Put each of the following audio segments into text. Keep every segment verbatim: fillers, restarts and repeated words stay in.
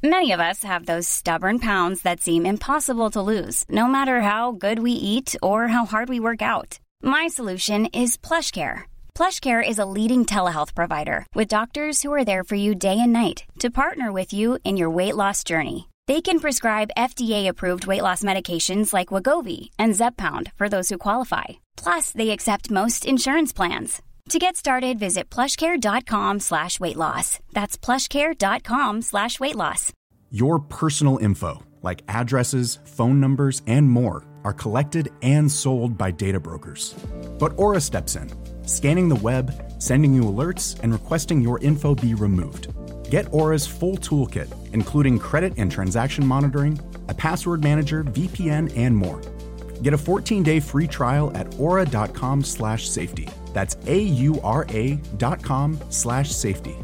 Many of us have those stubborn pounds that seem impossible to lose, no matter how good we eat or how hard we work out. My solution is PlushCare. PlushCare is a leading telehealth provider with doctors who are there for you day and night to partner with you in your weight loss journey. They can prescribe F D A-approved weight loss medications like Wegovy and Zepbound for those who qualify. Plus, they accept most insurance plans. To get started, visit plushcare.com slash weight loss. That's plushcare.com slash weight loss. Your personal info, like addresses, phone numbers, and more, are collected and sold by data brokers. But Aura steps in, scanning the web, sending you alerts, and requesting your info be removed. Get Aura's full toolkit, including credit and transaction monitoring, a password manager, V P N, and more. Get a fourteen-day free trial at aura.com slash safety. That's A-U-R-A dot com slash safety.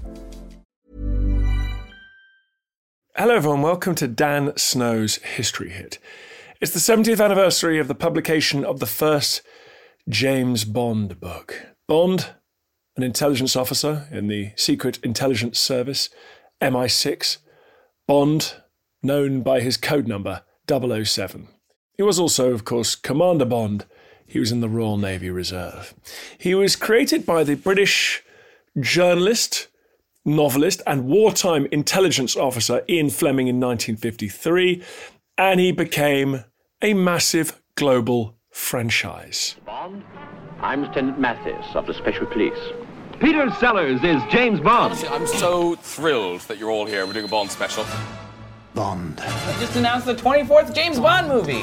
Hello everyone, welcome to Dan Snow's History Hit. It's the seventieth anniversary of the publication of the first James Bond book. Bond, an intelligence officer in the Secret Intelligence Service, M I six. Bond, known by his code number, double oh seven. He was also, of course, Commander Bond. He was in the Royal Navy Reserve. He was created by the British journalist, novelist, and wartime intelligence officer Ian Fleming in nineteen fifty-three, and he became a massive global franchise. Bond, I'm Lieutenant Mathis of the Special Police. Peter Sellers is James Bond. Honestly, I'm so thrilled that you're all here. We're doing a Bond special. Bond. I just announced the twenty-fourth James Bond movie.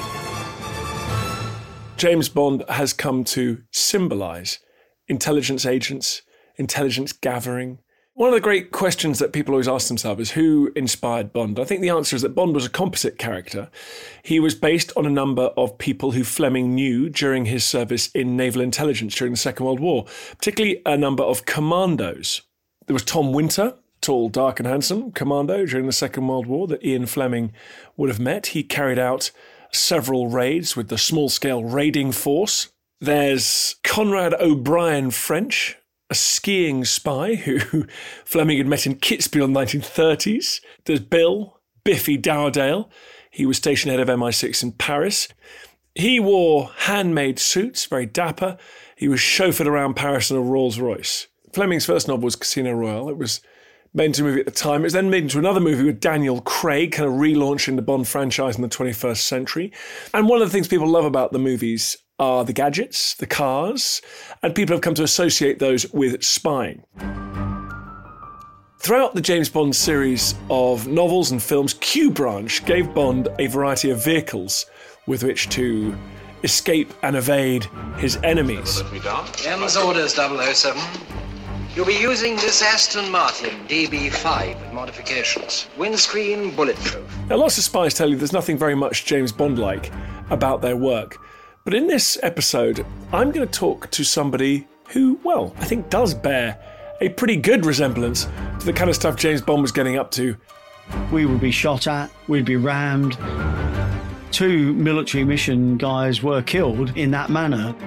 James Bond has come to symbolise intelligence agents, intelligence gathering. One of the great questions that people always ask themselves is who inspired Bond? I think the answer is that Bond was a composite character. He was based on a number of people who Fleming knew during his service in naval intelligence during the Second World War, particularly a number of commandos. There was Tom Winter, tall, dark and handsome commando during the Second World War that Ian Fleming would have met. He carried out several raids with the small-scale raiding force. There's Conrad O'Brien French, a skiing spy who Fleming had met in Kitzbühel in the nineteen thirties. There's Bill, Biffy Dowdale. He was station head of M I six in Paris. He wore handmade suits, very dapper. He was chauffeured around Paris in a Rolls Royce. Fleming's first novel was Casino Royale. It was made into a movie at the time. It was then made into another movie with Daniel Craig, kind of relaunching the Bond franchise in the twenty-first century. And one of the things people love about the movies are the gadgets, the cars, and people have come to associate those with spying. Throughout the James Bond series of novels and films, Q Branch gave Bond a variety of vehicles with which to escape and evade his enemies. M's orders, double oh seven. You'll be using this Aston Martin D B five with modifications. Windscreen bulletproof. Now, lots of spies tell you there's nothing very much James Bond-like about their work. But in this episode, I'm going to talk to somebody who, well, I think does bear a pretty good resemblance to the kind of stuff James Bond was getting up to. We would be shot at, we'd be rammed. Two military mission guys were killed in that manner.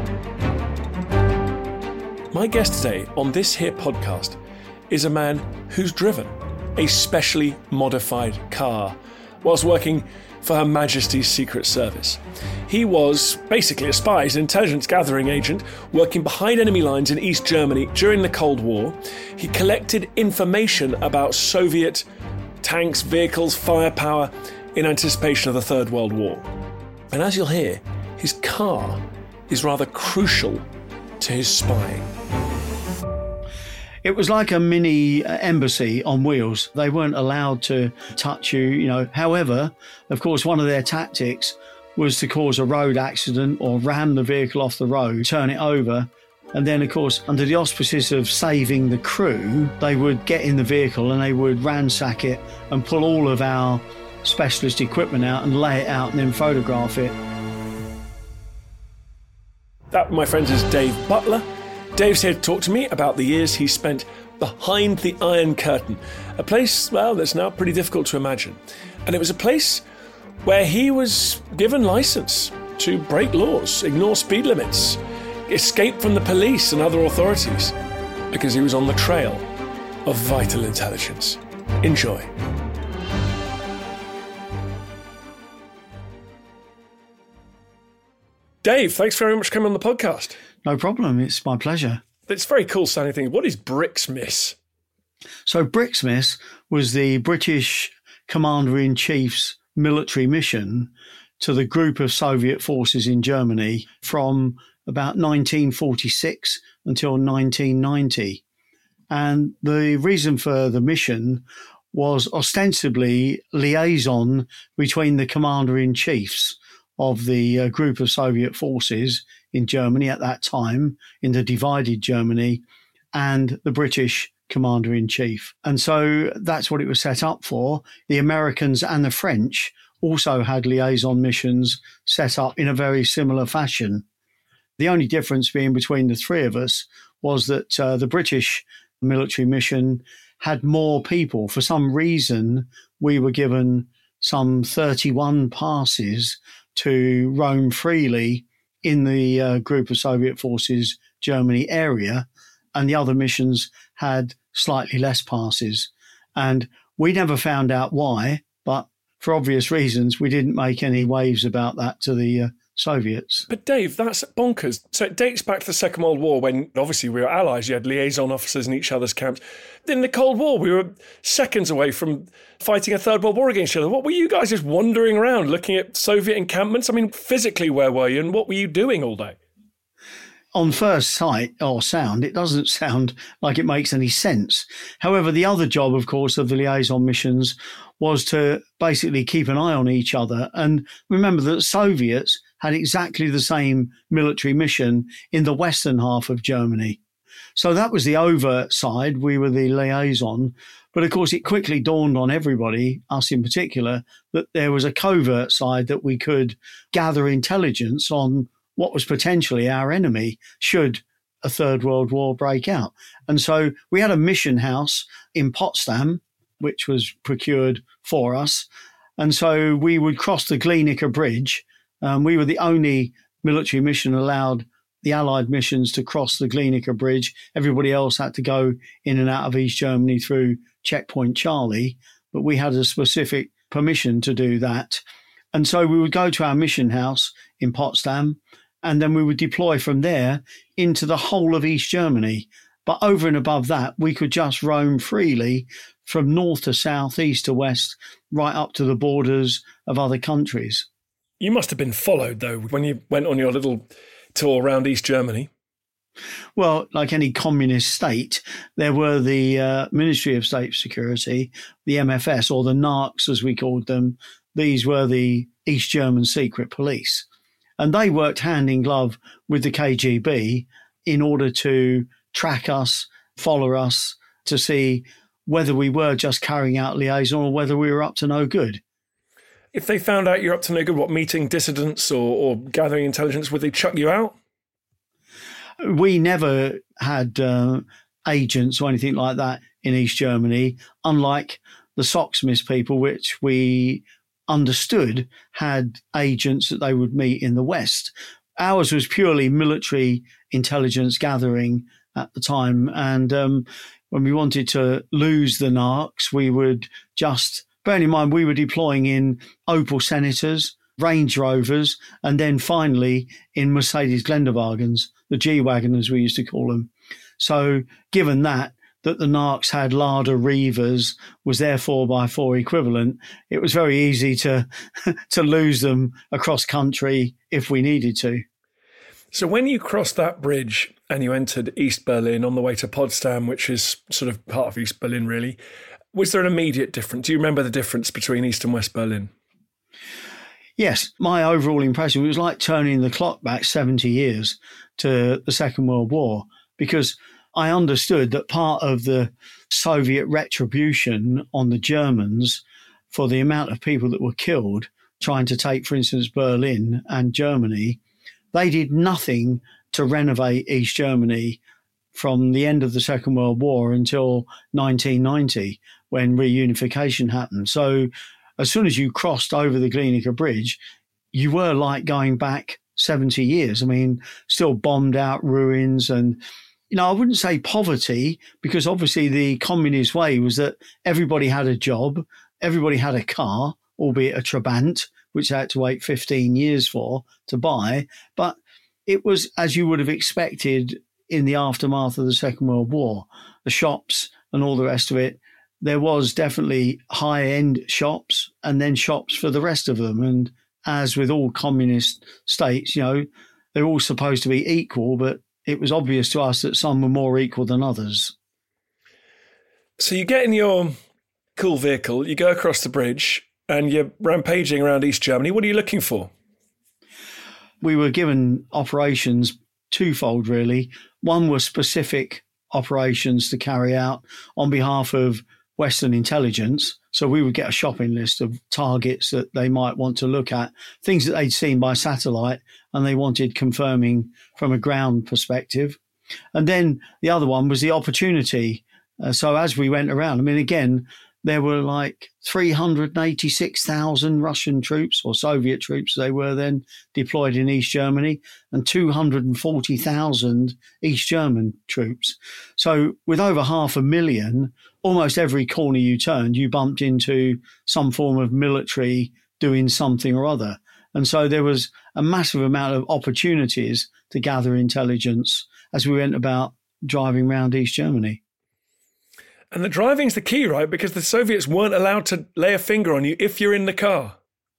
My guest today on this here podcast is a man who's driven a specially modified car whilst working for Her Majesty's Secret Service. He was basically a spy, an intelligence gathering agent working behind enemy lines in East Germany during the Cold War. He collected information about Soviet tanks, vehicles, firepower in anticipation of the Third World War. And as you'll hear, his car is rather crucial to his spying. It was like a mini embassy on wheels. They weren't allowed to touch you, you know. However, of course, one of their tactics was to cause a road accident or ram the vehicle off the road, turn it over. And then, of course, under the auspices of saving the crew, they would get in the vehicle and they would ransack it and pull all of our specialist equipment out and lay it out and then photograph it. That, my friends, is Dave Butler. Dave's here to talk to me about the years he spent behind the Iron Curtain, a place, well, that's now pretty difficult to imagine. And it was a place where he was given license to break laws, ignore speed limits, escape from the police and other authorities, because he was on the trail of vital intelligence. Enjoy. Dave, thanks very much for coming on the podcast. No problem. It's my pleasure. It's very cool sounding thing. What is BRIXMIS? So BRIXMIS was the British Commander-in-Chief's military mission to the group of Soviet forces in Germany from about nineteen forty-six until nineteen ninety. And the reason for the mission was ostensibly liaison between the commander-in-chiefs of the uh, group of Soviet forces in Germany at that time, in the divided Germany, and the British commander-in-chief. And so that's what it was set up for. The Americans and the French also had liaison missions set up in a very similar fashion. The only difference being between the three of us was that uh, the British military mission had more people. For some reason, we were given some thirty-one passes to roam freely in the uh, group of Soviet forces Germany area, and the other missions had slightly less passes. And we never found out why, but for obvious reasons, we didn't make any waves about that to the uh, Soviets. But Dave, that's bonkers. So it dates back to the Second World War when obviously we were allies. You had liaison officers in each other's camps. In the Cold War, we were seconds away from fighting a third world war against each other. What were you guys just wandering around looking at Soviet encampments? I mean, physically, where were you and what were you doing all day? On first sight or sound, it doesn't sound like it makes any sense. However, the other job, of course, of the liaison missions was to basically keep an eye on each other. And remember that Soviets had exactly the same military mission in the western half of Germany. So that was the overt side. We were the liaison. But of course, it quickly dawned on everybody, us in particular, that there was a covert side that we could gather intelligence on what was potentially our enemy should a Third World War break out. And so we had a mission house in Potsdam, which was procured for us. And so we would cross the Glienicke Bridge. Um, we were the only military mission allowed the Allied missions to cross the Glienicke Bridge. Everybody else had to go in and out of East Germany through Checkpoint Charlie, but we had a specific permission to do that. And so we would go to our mission house in Potsdam, and then we would deploy from there into the whole of East Germany. But over and above that, we could just roam freely from north to south, east to west, right up to the borders of other countries. You must have been followed, though, when you went on your little tour around East Germany. Well, like any communist state, there were the uh, Ministry of State Security, the M F S, or the Narcs, as we called them. These were the East German secret police. And they worked hand in glove with the K G B in order to track us, follow us, to see whether we were just carrying out liaison or whether we were up to no good. If they found out you're up to no good, what, meeting dissidents or, or gathering intelligence, would they chuck you out? We never had uh, agents or anything like that in East Germany, unlike the Socksmith people, which we understood had agents that they would meet in the West. Ours was purely military intelligence gathering at the time. And um, when we wanted to lose the Narcs, we would just, bearing in mind we were deploying in Opel Senators, Range Rovers, and then finally in Mercedes Geländewagens, the G-Wagon as we used to call them. So given that, that the Narcs had Lada Reavers, was their four by four equivalent, it was very easy to to lose them across country if we needed to. So when you crossed that bridge and you entered East Berlin on the way to Potsdam, which is sort of part of East Berlin really, was there an immediate difference? Do you remember the difference between East and West Berlin? Yes, my overall impression, it was like turning the clock back seventy years to the Second World War, because I understood that part of the Soviet retribution on the Germans for the amount of people that were killed trying to take, for instance, Berlin and Germany, they did nothing to renovate East Germany from the end of the Second World War until nineteen ninety, when reunification happened. So as soon as you crossed over the Glienicke Bridge, you were like going back seventy years. I mean, still bombed out ruins and, you know, I wouldn't say poverty, because obviously the communist way was that everybody had a job, everybody had a car, albeit a Trabant, which I had to wait fifteen years for to buy. But it was, as you would have expected in the aftermath of the Second World War, the shops and all the rest of it. There was definitely high-end shops and then shops for the rest of them. And as with all communist states, you know, they're all supposed to be equal, but it was obvious to us that some were more equal than others. So you get in your cool vehicle, you go across the bridge and you're rampaging around East Germany. What are you looking for? We were given operations twofold, really. One was specific operations to carry out on behalf of Western intelligence. So we would get a shopping list of targets that they might want to look at, things that they'd seen by satellite and they wanted confirming from a ground perspective. And then the other one was the opportunity. Uh, so as we went around, I mean, again, there were like three hundred eighty-six thousand Russian troops or Soviet troops, they were then deployed in East Germany, and two hundred forty thousand East German troops. So with over half a million, almost every corner you turned, you bumped into some form of military doing something or other. And so there was a massive amount of opportunities to gather intelligence as we went about driving around East Germany. And the driving's the key, right? Because the Soviets weren't allowed to lay a finger on you if you're in the car.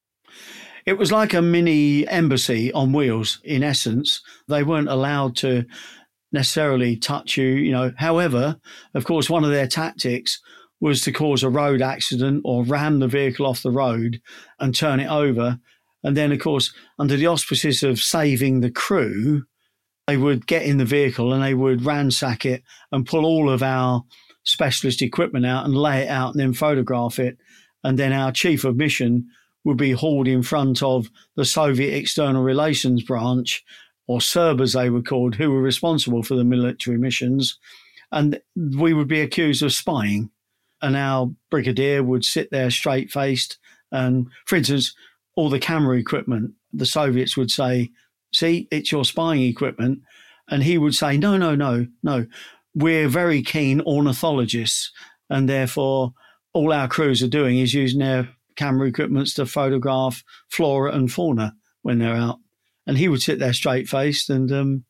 It was like a mini embassy on wheels, in essence. They weren't allowed to necessarily touch you, you know. However, of course, one of their tactics was to cause a road accident or ram the vehicle off the road and turn it over. And then, of course, under the auspices of saving the crew, they would get in the vehicle and they would ransack it and pull all of our specialist equipment out and lay it out and then photograph it. And then our chief of mission would be hauled in front of the Soviet External Relations Branch, or S E R B as they were called, who were responsible for the military missions. And we would be accused of spying. And our brigadier would sit there straight-faced. And, for instance, all the camera equipment, the Soviets would say, see, it's your spying equipment. And he would say, no, no, no, no. We're very keen ornithologists, and therefore all our crews are doing is using their camera equipments to photograph flora and fauna when they're out. And he would sit there straight-faced and, um,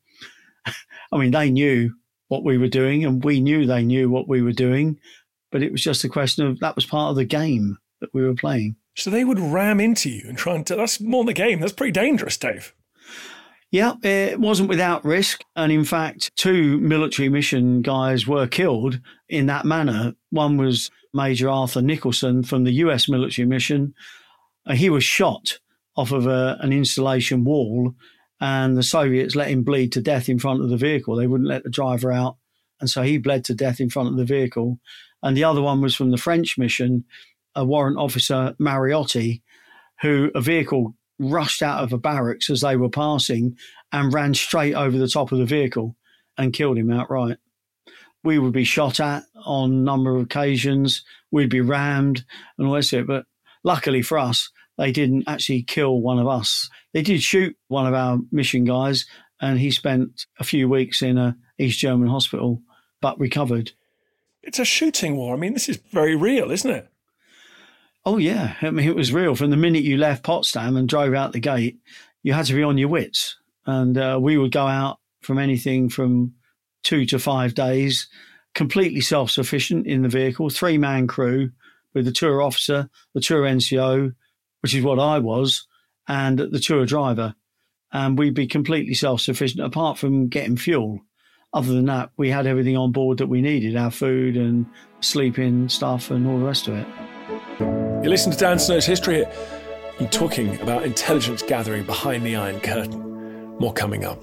I mean, they knew what we were doing and we knew they knew what we were doing, but it was just a question of that was part of the game that we were playing. So they would ram into you and try and... T- that's more than the game. That's pretty dangerous, Dave. Yeah, it wasn't without risk. And in fact, two military mission guys were killed in that manner. One was Major Arthur Nicholson from the U S military mission. Uh, he was shot off of a, an installation wall, and the Soviets let him bleed to death in front of the vehicle. They wouldn't let the driver out. And so he bled to death in front of the vehicle. And the other one was from the French mission, a warrant officer, Mariotti, who a vehicle rushed out of a barracks as they were passing and ran straight over the top of the vehicle and killed him outright. We would be shot at on a number of occasions. We'd be rammed and all this. But luckily for us, they didn't actually kill one of us. They did shoot one of our mission guys, and he spent a few weeks in a East German hospital, but recovered. It's a shooting war. I mean, this is very real, isn't it? Oh, yeah. I mean, it was real. From the minute you left Potsdam and drove out the gate, you had to be on your wits. And uh, we would go out from anything from two to five days, completely self-sufficient in the vehicle, three-man crew with the tour officer, the tour N C O, which is what I was, and the tour driver. And we'd be completely self-sufficient apart from getting fuel. Other than that, we had everything on board that we needed, our food and sleeping stuff and all the rest of it. You listen to Dan Snow's History Hit. I'm talking about intelligence gathering behind the Iron Curtain. More coming up.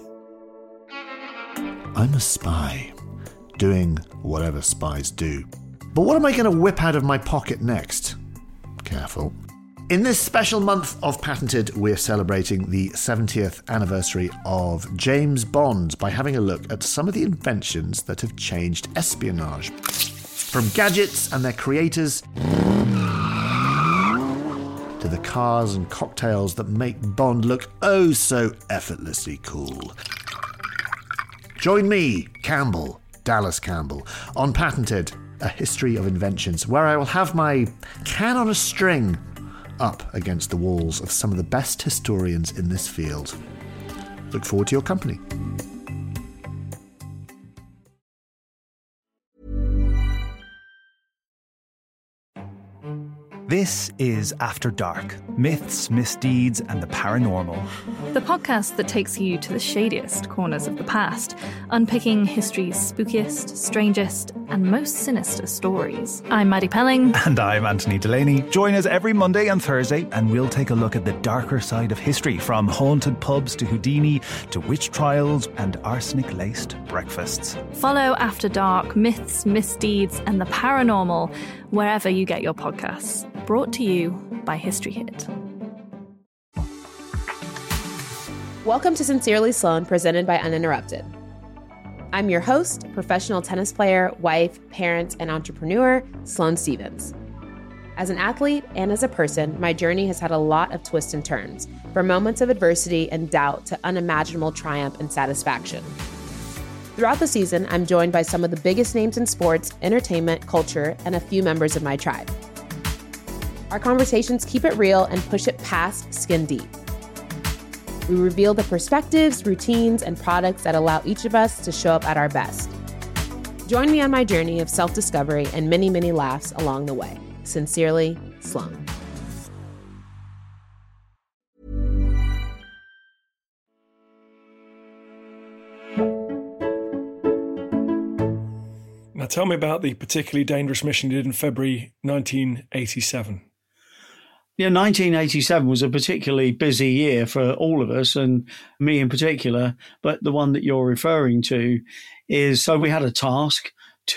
I'm a spy, doing whatever spies do. But what am I going to whip out of my pocket next? Careful. In this special month of Patented, we're celebrating the seventieth anniversary of James Bond by having a look at some of the inventions that have changed espionage. From gadgets and their creators to the cars and cocktails that make Bond look oh so effortlessly cool. Join me, Campbell, Dallas Campbell, on Patented, a history of inventions, where I will have my can on a string up against the walls of some of the best historians in this field. Look forward to your company. This is After Dark, myths, misdeeds, and the paranormal. The podcast that takes you to the shadiest corners of the past, unpicking history's spookiest, strangest, and most sinister stories. I'm Maddie Pelling. And I'm Anthony Delaney. Join us every Monday and Thursday, and we'll take a look at the darker side of history, from haunted pubs to Houdini, to witch trials and arsenic-laced breakfasts. Follow After Dark, myths, misdeeds, and the paranormal wherever you get your podcasts. Brought to you by History Hit. Welcome to Sincerely Sloane, presented by Uninterrupted. I'm your host, professional tennis player, wife, parent, and entrepreneur, Sloane Stevens. As an athlete and as a person, my journey has had a lot of twists and turns, from moments of adversity and doubt to unimaginable triumph and satisfaction. Throughout the season, I'm joined by some of the biggest names in sports, entertainment, culture, and a few members of my tribe. Our conversations keep it real and push it past skin deep. We reveal the perspectives, routines, and products that allow each of us to show up at our best. Join me on my journey of self-discovery and many, many laughs along the way. Sincerely, Sloane. Now tell me about the particularly dangerous mission you did in February nineteen eighty-seven. Yeah, nineteen eighty-seven was a particularly busy year for all of us, and me in particular. But the one that you're referring to is, so we had a task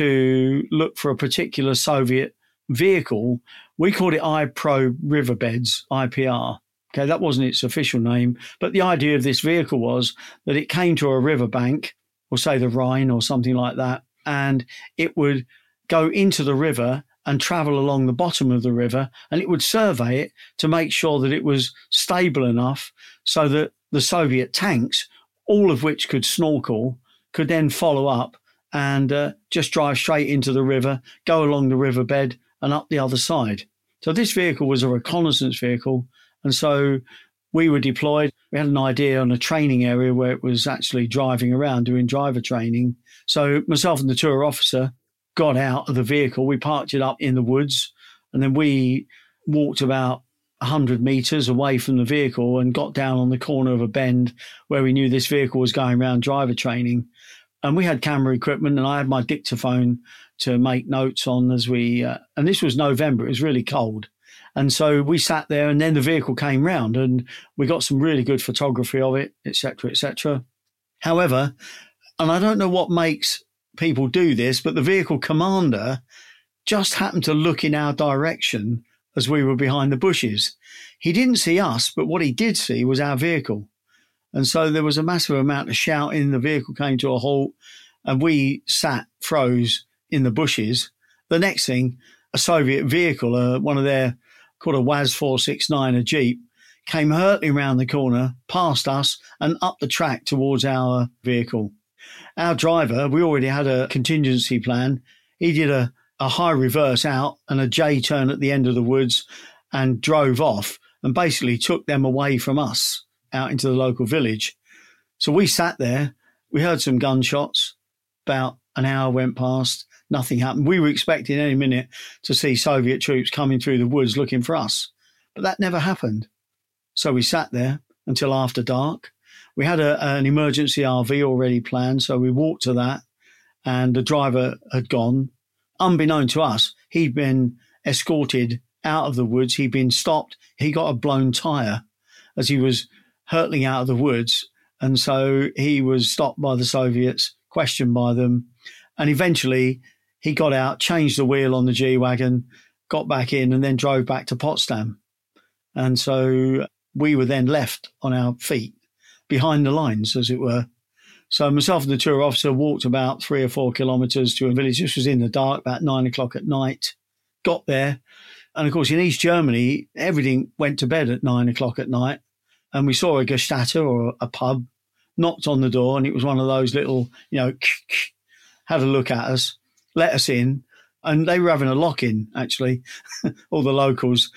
to look for a particular Soviet vehicle. We called it I P R O Riverbeds, I P R. Okay, that wasn't its official name. But the idea of this vehicle was that it came to a riverbank, or say the Rhine or something like that, and it would go into the river and travel along the bottom of the river, and it would survey it to make sure that it was stable enough so that the Soviet tanks, all of which could snorkel, could then follow up and uh, just drive straight into the river, go along the riverbed and up the other side. So this vehicle was a reconnaissance vehicle, and so we were deployed. We had an idea on a training area where it was actually driving around doing driver training. So myself and the tour officer got out of the vehicle. We parked it up in the woods, and then we walked about one hundred metres away from the vehicle and got down on the corner of a bend where we knew this vehicle was going around driver training. And we had camera equipment, and I had my dictaphone to make notes on as we, uh, and this was November, it was really cold. And so we sat there, and then the vehicle came round, and we got some really good photography of it, et cetera, et cetera. However, and I don't know what makes people do this, but the vehicle commander just happened to look in our direction as we were behind the bushes. He didn't see us, but what he did see was our vehicle. And so there was a massive amount of shouting. The vehicle came to a halt, and we sat, froze in the bushes. The next thing, a Soviet vehicle, uh, one of their, called a WAZ four sixty-nine, a Jeep, came hurtling around the corner, past us, and up the track towards our vehicle. Our driver, we already had a contingency plan. He did a, a high reverse out and a J turn at the end of the woods and drove off and basically took them away from us out into the local village. So we sat there. We heard some gunshots. About an hour went past. Nothing happened. We were expecting any minute to see Soviet troops coming through the woods looking for us. But that never happened. So we sat there until after dark. We had a, an emergency R V already planned, so we walked to that, and the driver had gone. Unbeknown to us, he'd been escorted out of the woods. He'd been stopped. He got a blown tyre as he was hurtling out of the woods, and so he was stopped by the Soviets, questioned by them, and eventually he got out, changed the wheel on the G-Wagon, got back in, and then drove back to Potsdam. And so we were then left on our feet, behind the lines, as it were. So myself and the tour officer walked about three or four kilometres to a village. This was in the dark, about nine o'clock at night. Got there. And of course, in East Germany, everything went to bed at nine o'clock at night. And we saw a Gestatter or a pub, knocked on the door, and it was one of those little, you know, had a look at us, let us in. And they were having a lock-in, actually, all the locals.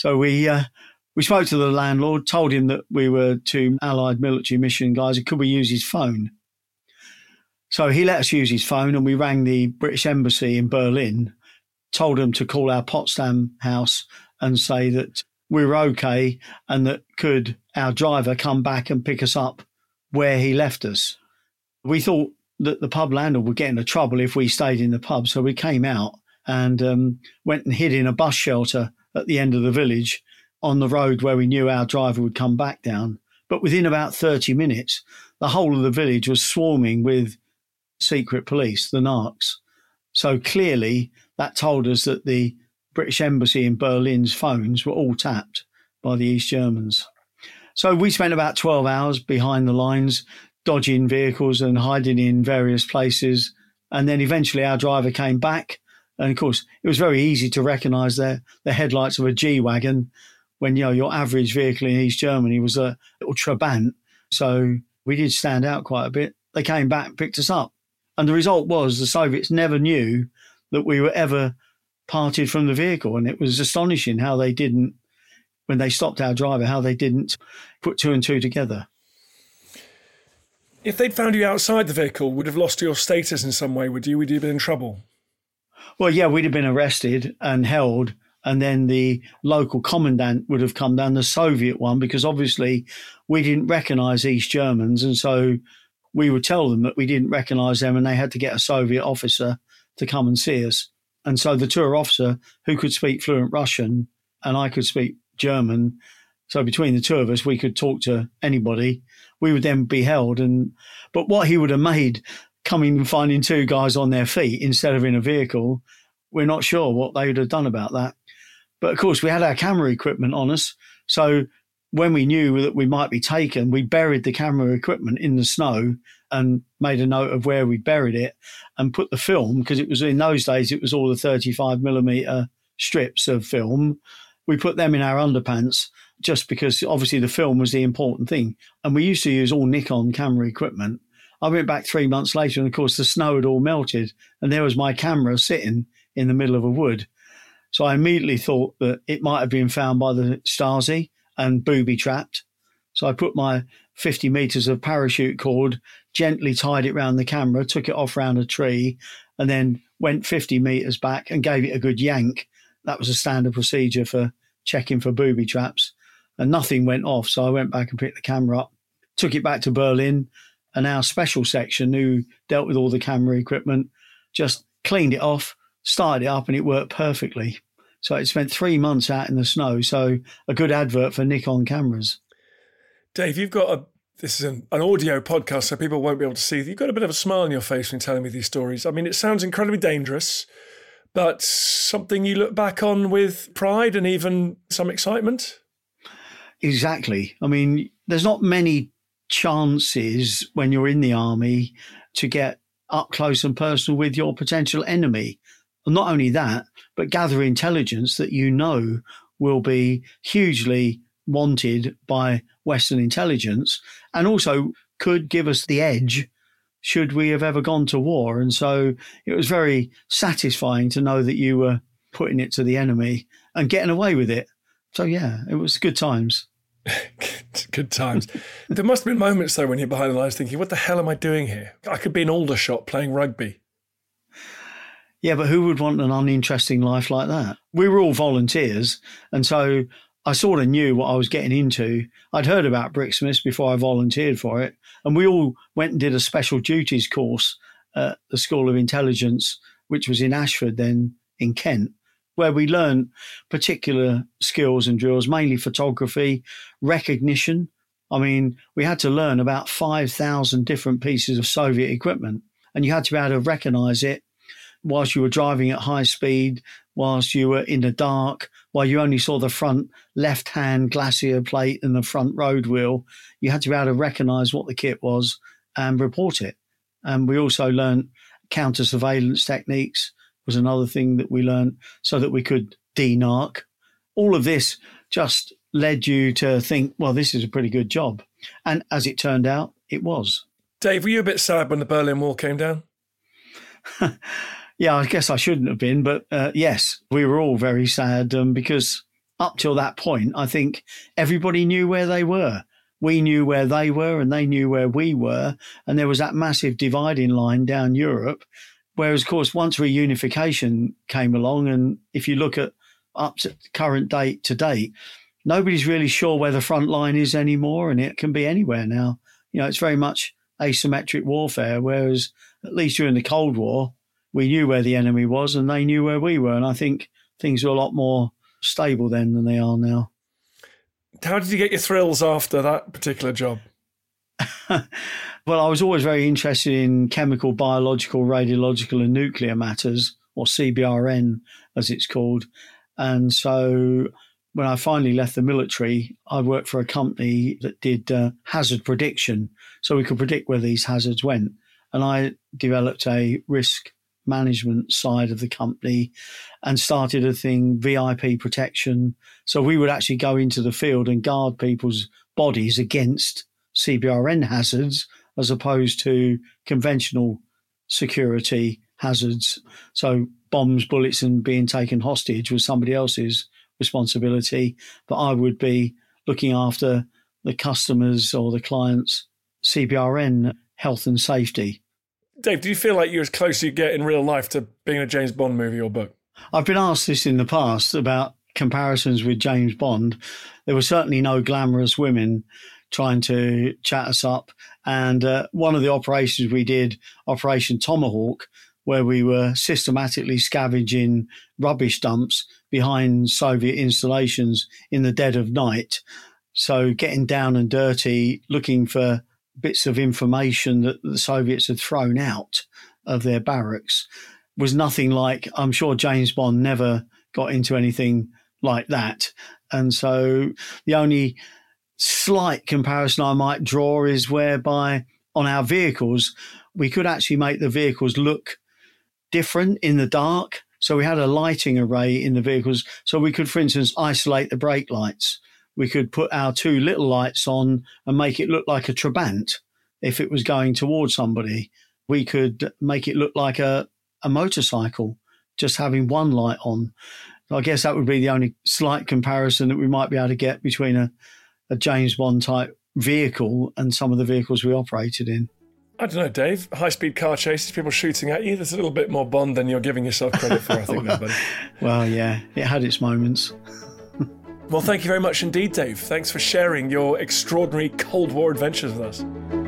So we uh, we spoke to the landlord, told him that we were two Allied military mission guys, and could we use his phone? So he let us use his phone, and we rang the British Embassy in Berlin, told them to call our Potsdam house and say that we were okay and that could our driver come back and pick us up where he left us. We thought that the pub landlord would get into trouble if we stayed in the pub, so we came out and um, went and hid in a bus shelter at the end of the village on the road where we knew our driver would come back down. But within about thirty minutes, the whole of the village was swarming with secret police, the narcs. So clearly that told us that the British Embassy in Berlin's phones were all tapped by the East Germans. So we spent about twelve hours behind the lines, dodging vehicles and hiding in various places. And then eventually our driver came back. And of course, it was very easy to recognise the, the headlights of a G-Wagon when, you know, your average vehicle in East Germany was a little Trabant. So we did stand out quite a bit. They came back and picked us up. And the result was the Soviets never knew that we were ever parted from the vehicle. And it was astonishing how they didn't, when they stopped our driver, how they didn't put two and two together. If they'd found you outside the vehicle, would have lost your status in some way, would you? Would you have been in trouble? Well, yeah, we'd have been arrested and held. And then the local commandant would have come down, the Soviet one, because obviously we didn't recognise East Germans. And so we would tell them that we didn't recognise them and they had to get a Soviet officer to come and see us. And so the tour officer, who could speak fluent Russian and I could speak German, so between the two of us, we could talk to anybody. We would then be held. And but what he would have made coming and finding two guys on their feet instead of in a vehicle, we're not sure what they would have done about that. But of course, we had our camera equipment on us. So when we knew that we might be taken, we buried the camera equipment in the snow and made a note of where we buried it and put the film, because it was in those days, it was all the thirty-five millimeter strips of film. We put them in our underpants just because obviously the film was the important thing. And we used to use all Nikon camera equipment. I went back three months later and of course the snow had all melted and there was my camera sitting in the middle of a wood. So I immediately thought that it might have been found by the Stasi and booby-trapped. So I put my fifty metres of parachute cord, gently tied it round the camera, took it off round a tree, and then went fifty metres back and gave it a good yank. That was a standard procedure for checking for booby traps. And nothing went off, so I went back and picked the camera up, took it back to Berlin, and our special section, who dealt with all the camera equipment, just cleaned it off, started it up, and it worked perfectly. So it spent three months out in the snow. So a good advert for Nikon cameras. Dave, you've got a, this is an, an audio podcast, so people won't be able to see. You've got a bit of a smile on your face when you're telling me these stories. I mean, it sounds incredibly dangerous, but something you look back on with pride and even some excitement? Exactly. I mean, there's not many chances when you're in the army to get up close and personal with your potential enemy. And not only that, but gather intelligence that you know will be hugely wanted by Western intelligence and also could give us the edge should we have ever gone to war. And so it was very satisfying to know that you were putting it to the enemy and getting away with it. So, yeah, it was good times. Good times. There must have been moments, though, when you're behind the lines thinking, what the hell am I doing here? I could be in Aldershot playing rugby. Yeah, but who would want an uninteresting life like that? We were all volunteers, and so I sort of knew what I was getting into. I'd heard about Brixmouth before I volunteered for it, and we all went and did a special duties course at the School of Intelligence, which was in Ashford then in Kent, where we learned particular skills and drills, mainly photography, recognition. I mean, we had to learn about five thousand different pieces of Soviet equipment, and you had to be able to recognise it whilst you were driving at high speed, whilst you were in the dark, while you only saw the front left-hand glacier plate and the front road wheel. You had to be able to recognise what the kit was and report it. And we also learned counter-surveillance techniques was another thing that we learned so that we could de-narc. All of this just led you to think, well, this is a pretty good job. And as it turned out, it was. Dave, were you a bit sad when the Berlin Wall came down? Yeah, I guess I shouldn't have been, but uh, yes, we were all very sad um, because up till that point, I think everybody knew where they were. We knew where they were and they knew where we were. And there was that massive dividing line down Europe. Whereas, of course, once reunification came along, and if you look at up to current date to date, nobody's really sure where the front line is anymore, and it can be anywhere now. You know, it's very much asymmetric warfare, whereas at least during the Cold War, we knew where the enemy was and they knew where we were. And I think things were a lot more stable then than they are now. How did you get your thrills after that particular job? Well, I was always very interested in chemical, biological, radiological and nuclear matters, or C B R N as it's called. And so when I finally left the military, I worked for a company that did uh, hazard prediction, so we could predict where these hazards went. And I developed a risk management side of the company and started a thing, V I P protection. So we would actually go into the field and guard people's bodies against C B R N hazards as opposed to conventional security hazards. So bombs, bullets and being taken hostage was somebody else's responsibility, but I would be looking after the customers or the clients' C B R N health and safety. Dave, do you feel like you're as close as you get in real life to being a James Bond movie or book? I've been asked this in the past about comparisons with James Bond. There were certainly no glamorous women trying to chat us up. And uh, one of the operations we did, Operation Tomahawk, where we were systematically scavenging rubbish dumps behind Soviet installations in the dead of night. So getting down and dirty, looking for bits of information that the Soviets had thrown out of their barracks was nothing like, I'm sure James Bond never got into anything like that. And so the only slight comparison I might draw is whereby on our vehicles, we could actually make the vehicles look different in the dark. So we had a lighting array in the vehicles. So we could, for instance, isolate the brake lights. We could put our two little lights on and make it look like a Trabant if it was going towards somebody. We could make it look like a, a motorcycle, just having one light on. I guess that would be the only slight comparison that we might be able to get between a, a James Bond type vehicle and some of the vehicles we operated in. I don't know, Dave. High-speed car chases, people shooting at you. There's a little bit more Bond than you're giving yourself credit for, I think, well, there, buddy. Well, yeah, it had its moments. Well, thank you very much indeed, Dave. Thanks for sharing your extraordinary Cold War adventures with us.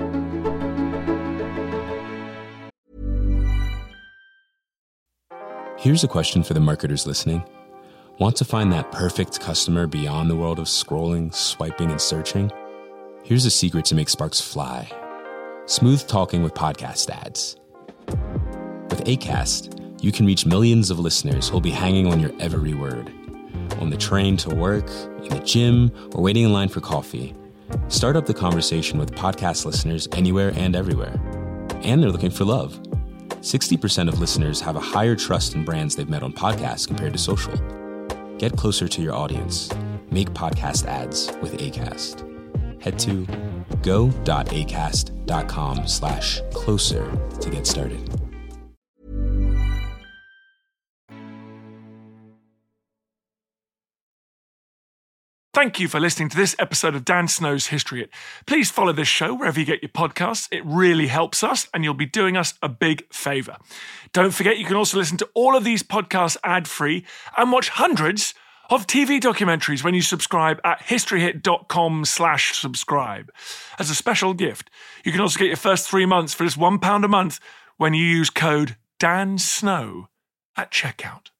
Here's a question for the marketers listening. Want to find that perfect customer beyond the world of scrolling, swiping, and searching? Here's a secret to make sparks fly. Smooth talking with podcast ads. With Acast, you can reach millions of listeners who'll be hanging on your every word. On the train to work, in the gym, or waiting in line for coffee. Start up the conversation with podcast listeners anywhere and everywhere. And they're looking for love. sixty percent of listeners have a higher trust in brands they've met on podcasts compared to social. Get closer to your audience. Make podcast ads with Acast. Head to go.acast.com slash closer to get started. Thank you for listening to this episode of Dan Snow's History Hit. Please follow this show wherever you get your podcasts. It really helps us and you'll be doing us a big favour. Don't forget you can also listen to all of these podcasts ad-free and watch hundreds of T V documentaries when you subscribe at historyhit.com slash subscribe. As a special gift, you can also get your first three months for just one pound a month when you use code DANSNOW at checkout.